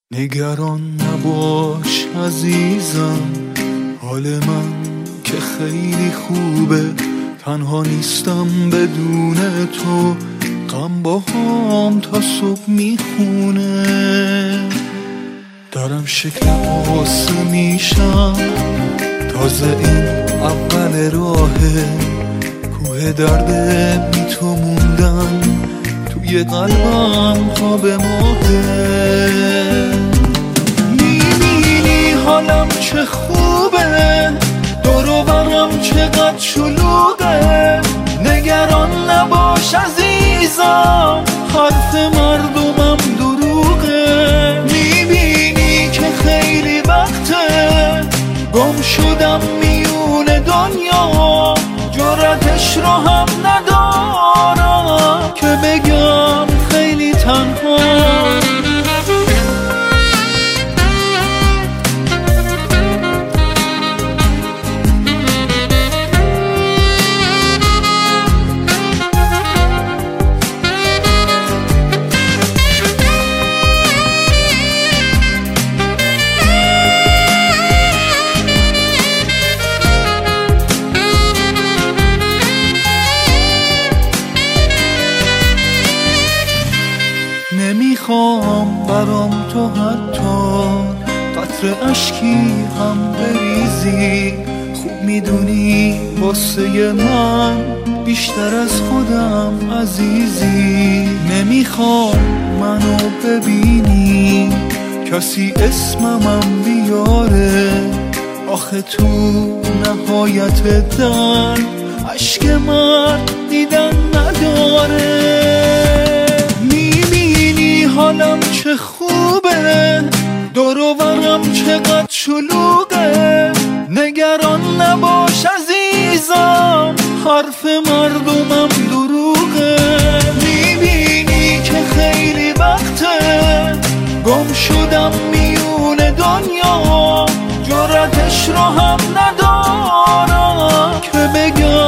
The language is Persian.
نگران نباش عزیزم، حال من که خیلی خوبه، تنها نیستم بدون تو، غم با هم تا صبح میخونه. دارم شکل قصه میشم، تازه این اول راهه، کوه درد بی تو موندن توی قلبم تا به ماهه. میبینی حالم چه خوبه، دور و برم چقدر شلوغه، نگران نباش عزیزم، حرف مردمم دروغه. میبینی که خیلی وقته گم شدم میون دنیا، جرأتش رو هم ندارم که بگم خیلی تنها. نمیخوام برام تو حتی قطره اشکی هم بریزی، خوب میدونی واسه من بیشتر از خودم عزیزی. نمیخوام منو ببینی کسی اسممم بیاره، آخه تو نهایت در عشق من دیدن نداره. حالم چه خوبه، دور و برم چقدر شلوغه، نگران نباش عزیزم، حرف مردمم دروغه. میبینی که خیلی وقته گم شدم میون دنیا، جرأتش رو هم ندارم که بگم